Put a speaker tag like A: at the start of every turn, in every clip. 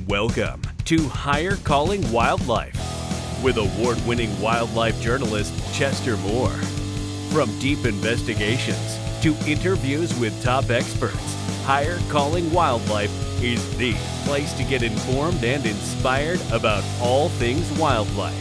A: Welcome to Higher Calling Wildlife with award-winning wildlife journalist Chester Moore. From deep investigations to interviews with top experts, Higher Calling Wildlife is the place to get informed and inspired about all things wildlife.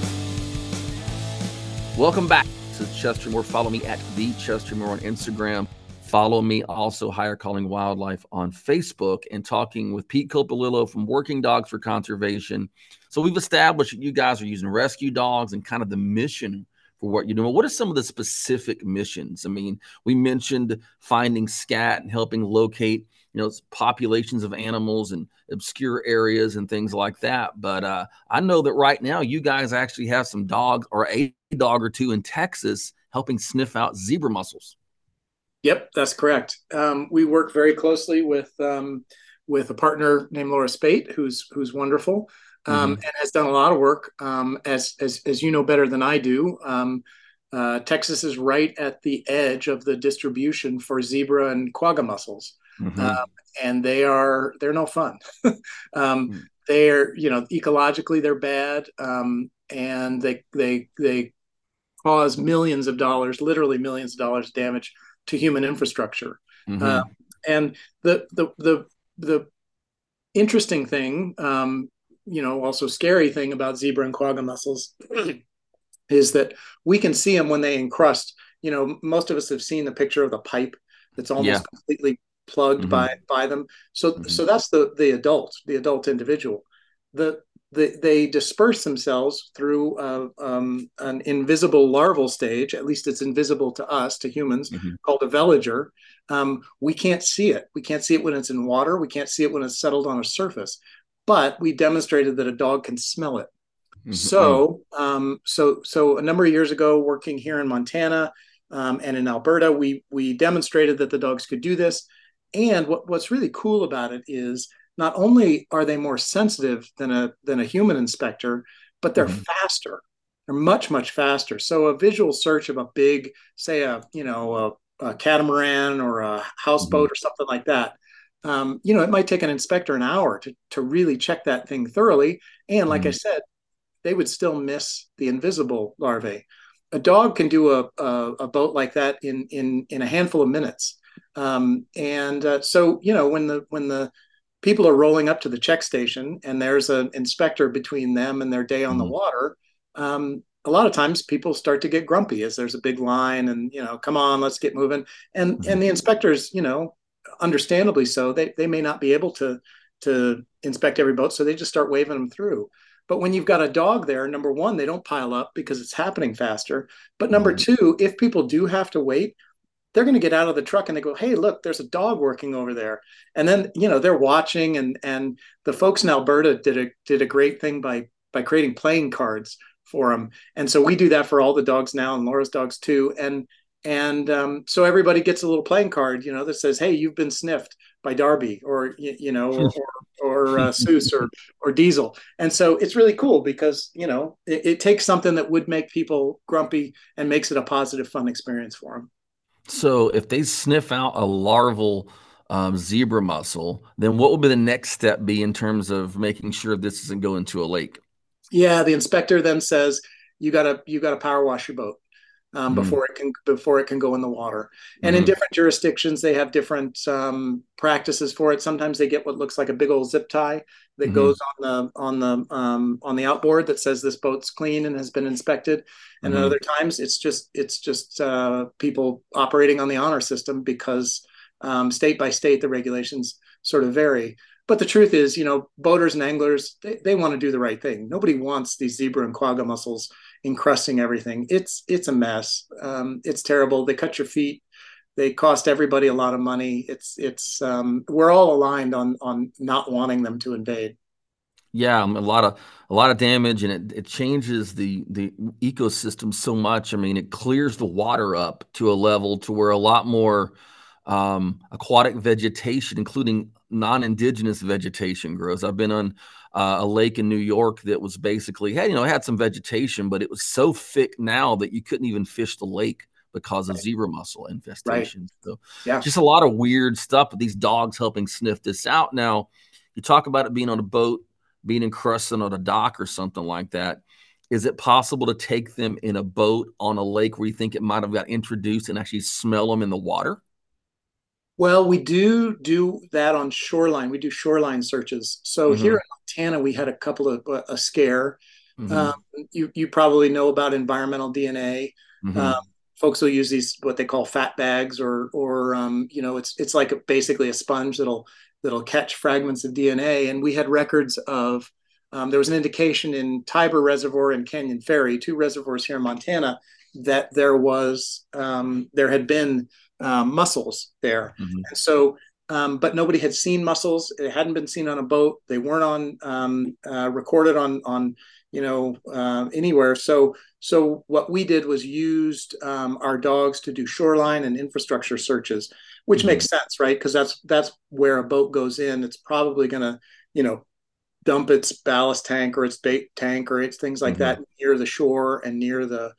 B: Welcome back to Chester Moore. Follow me at the Chester Moore on Instagram. Follow me also, Higher Calling Wildlife, on Facebook, and talking with Pete Coppolillo from Working Dogs for Conservation. So we've established that you guys are using rescue dogs and kind of the mission for what you're doing. What are some of the specific missions? I mean, we mentioned finding scat and helping locate, populations of animals in obscure areas and things like that. But I know that right now you guys actually have some dogs, or a dog or two in Texas, helping sniff out zebra mussels.
C: Yep, that's correct. We work very closely with a partner named Laura Spate, who's wonderful, and has done a lot of work. As you know better than I do, Texas is right at the edge of the distribution for zebra and quagga mussels, and they're no fun. They're ecologically they're bad, and they cause millions of dollars, literally millions of dollars, damage to human infrastructure. And the interesting thing, also scary thing about zebra and quagga mussels is that we can see them when they encrust. Most of us have seen the picture of the pipe that's almost completely plugged by them. So that's the adult individual. They disperse themselves through an invisible larval stage. At least it's invisible to us, to humans, called a veliger. We can't see it. We can't see it when it's in water. We can't see it when it's settled on a surface. But we demonstrated that a dog can smell it. So a number of years ago, working here in Montana and in Alberta, we demonstrated that the dogs could do this. And what's really cool about it is, not only are they more sensitive than a human inspector, but they're faster. They're much, much faster. So a visual search of a big, say a catamaran or a houseboat or something like that, it might take an inspector an hour to really check that thing thoroughly. And like I said, they would still miss the invisible larvae. A dog can do a boat like that in a handful of minutes. So when the people are rolling up to the check station and there's an inspector between them and their day on the water, a lot of times people start to get grumpy as there's a big line and, come on, let's get moving. And the inspectors, understandably so, they may not be able to inspect every boat, so they just start waving them through. But when you've got a dog there, number one, they don't pile up because it's happening faster. But number two, if people do have to wait, they're going to get out of the truck and they go, hey, look, there's a dog working over there. And then, they're watching, and the folks in Alberta did a great thing by creating playing cards for them. And so we do that for all the dogs now, and Laura's dogs too. And so everybody gets a little playing card, that says, hey, you've been sniffed by Darby or Seuss or Diesel. And so it's really cool because, it takes something that would make people grumpy and makes it a positive, fun experience for them.
B: So if they sniff out a larval zebra mussel, then what would be the next step be in terms of making sure this doesn't go into a lake?
C: Yeah, the inspector then says you gotta power wash your boat before it can go in the water. And in different jurisdictions, they have different practices for it. Sometimes they get what looks like a big old zip tie that goes on the outboard that says this boat's clean and has been inspected. And other times it's just people operating on the honor system because state by state the regulations sort of vary. But the truth is, boaters and anglers, they want to do the right thing. Nobody wants these zebra and quagga mussels encrusting everything. It's a mess. It's terrible. They cut your feet. They cost everybody a lot of money. We're all aligned on not wanting them to invade.
B: Yeah, a lot of damage, and it changes the ecosystem so much. I mean, it clears the water up to a level to where a lot more aquatic vegetation, including non-indigenous vegetation, grows. I've been on a lake in New York that was basically had some vegetation, but it was so thick now that you couldn't even fish the lake because of zebra mussel infestation. So just a lot of weird stuff, but these dogs helping sniff this out. Now, you talk about it being on a boat, being encrusted on a dock or something like that, is it possible to take them in a boat on a lake where you think it might have got introduced and actually smell them in the water?
C: Well, we do that on shoreline. We do shoreline searches. So
B: Mm-hmm.
C: here in Montana, we had a couple of a scare.
B: Mm-hmm.
C: You probably know about environmental DNA.
B: Mm-hmm.
C: Folks will use these what they call fat bags, or it's like basically a sponge that'll catch fragments of DNA. And we had records of there was an indication in Tiber Reservoir and Canyon Ferry, two reservoirs here in Montana, that there had been mussels there.
B: Mm-hmm.
C: And so, but nobody had seen mussels. It hadn't been seen on a boat. They weren't recorded on anywhere. So what we did was used our dogs to do shoreline and infrastructure searches, which
B: Mm-hmm.
C: makes sense, right? Because that's where a boat goes in. It's probably going to, dump its ballast tank or its bait tank or its things like
B: Mm-hmm.
C: that near the shore and near the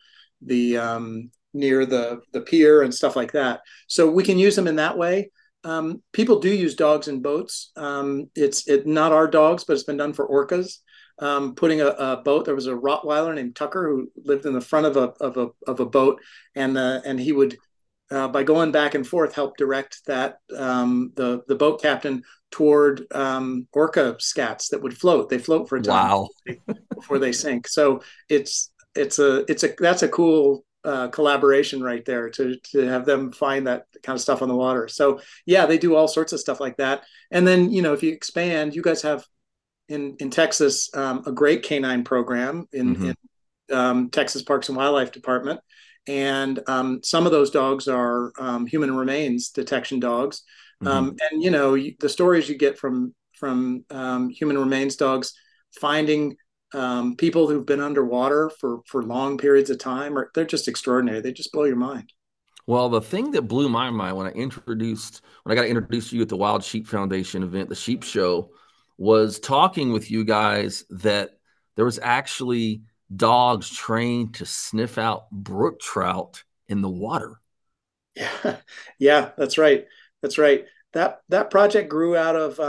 C: pier and stuff like that. So we can use them in that way. People do use dogs in boats. It's not our dogs, but it's been done for orcas. Putting a boat. There was a Rottweiler named Tucker who lived in the front of a boat, and he would, by going back and forth, help direct that the boat captain toward orca scats that would float. They float for a time.
B: Wow.
C: Before they sink. So that's a cool collaboration right there to have them find that kind of stuff on the water. So yeah, they do all sorts of stuff like that. And then if you expand, you guys have in Texas a great canine program in Texas Parks and Wildlife Department, and some of those dogs are human remains detection dogs. And the stories you get from human remains dogs finding people who've been underwater for long periods of time, they're just extraordinary. They just blow your mind.
B: Well, the thing that blew my mind when I got introduced to you at the Wild Sheep Foundation event, the Sheep Show, was talking with you guys that there was actually dogs trained to sniff out brook trout in the water.
C: Yeah, that's right. That project grew out of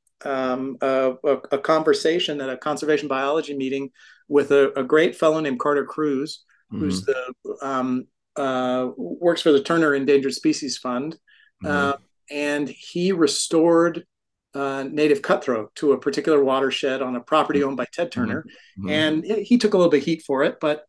C: a conversation at a conservation biology meeting with a great fellow named Carter Cruz, who's the works for the Turner Endangered Species Fund, and he restored native cutthroat to a particular watershed on a property owned by Ted Turner, and he took a little bit of heat for it, but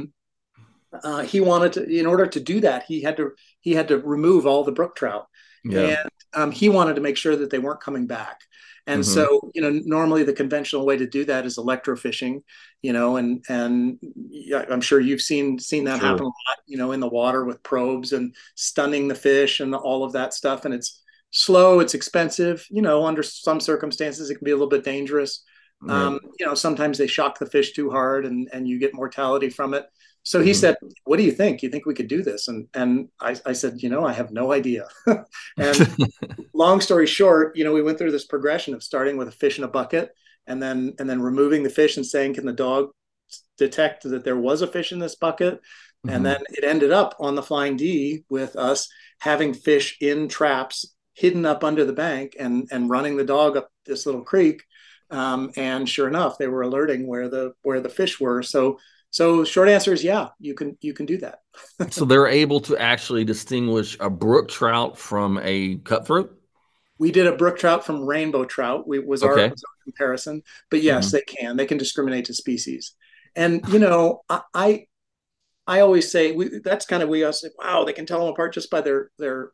C: he wanted to, in order to do that, he had to remove all the brook trout, and he wanted to make sure that they weren't coming back. And so, normally the conventional way to do that is electrofishing, and I'm sure you've seen that happen a lot, in the water with probes and stunning the fish and all of that stuff. And it's slow, it's expensive, under some circumstances, it can be a little bit dangerous. Sometimes they shock the fish too hard and you get mortality from it. So he said, "What do you think? You think we could do this?" And I said, I have no idea. And long story short, we went through this progression of starting with a fish in a bucket and then removing the fish and saying, can the dog detect that there was a fish in this bucket? And then it ended up on the Flying D with us having fish in traps hidden up under the bank and running the dog up this little creek. And sure enough, they were alerting where the fish were. So short answer is, yeah, you can do that.
B: So they're able to actually distinguish a brook trout from a cutthroat?
C: We did a brook trout from rainbow trout. Was our comparison. But yes, they can. They can discriminate to species. And, I always say that's kind of, we all say, wow, they can tell them apart just by their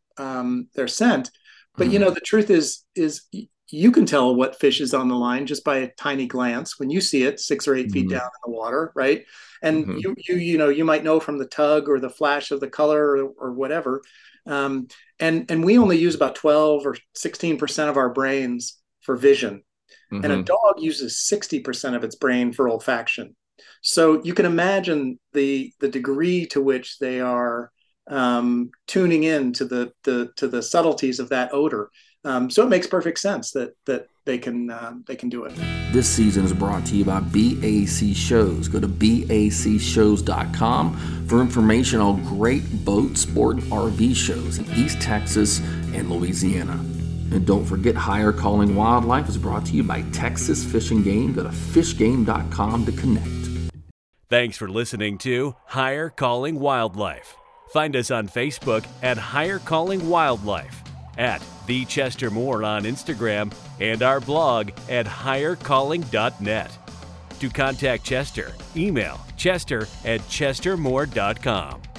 C: scent. But, the truth is you can tell what fish is on the line just by a tiny glance when you see it 6 or 8 feet down in the water, right? And you might know from the tug or the flash of the color or whatever. And we only use about 12 or 16% of our brains for vision, and a dog uses 60% of its brain for olfaction. So you can imagine the degree to which they are tuning in to the subtleties of that odor. So it makes perfect sense that they can do it.
B: This season is brought to you by BAC Shows. Go to bacshows.com for information on great boat, sport, and RV shows in East Texas and Louisiana. And don't forget, Higher Calling Wildlife is brought to you by Texas Fish and Game. Go to fishgame.com to connect.
A: Thanks for listening to Higher Calling Wildlife. Find us on Facebook at Higher Calling Wildlife, at The Chester Moore on Instagram, and our blog at highercalling.net. To contact Chester, email chester@chestermoore.com.